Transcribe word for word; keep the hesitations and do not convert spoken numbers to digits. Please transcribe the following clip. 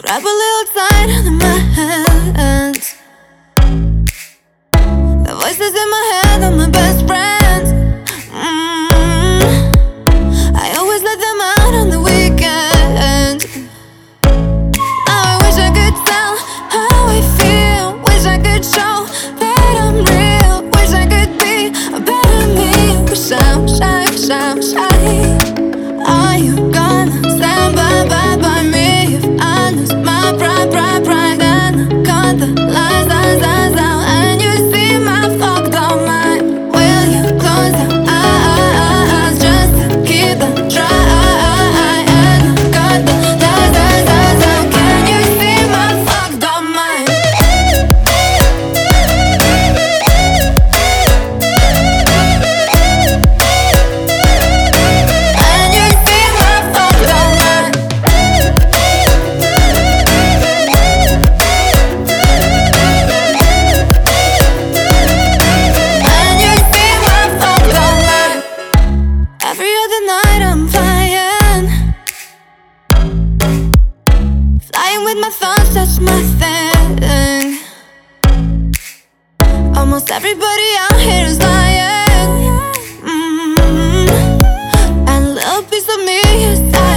Wrap a little tight in my hands. The voices in my head are my best friends. mm. I always let them out on the weekend. Now I wish I could tell how I feel. Wish I could show that I'm real. Wish I could be a better me. Wish I'm shy, shy, shy. Are you gonna stand by, by, by me if I lose my pride, pride, pride? And I cut the lies, lies, lies out, and you see my fucked up mind. Will you close your eyes just to keep them dry? And I cut the lies, lies, lies out. Can you see my fucked up mind? And you see my fucked up mind. And you see my fucked up mind. Every other night I'm flying, flying with my thoughts, that's my thing. Almost everybody out here is lying. mm. And a little piece of me is dying.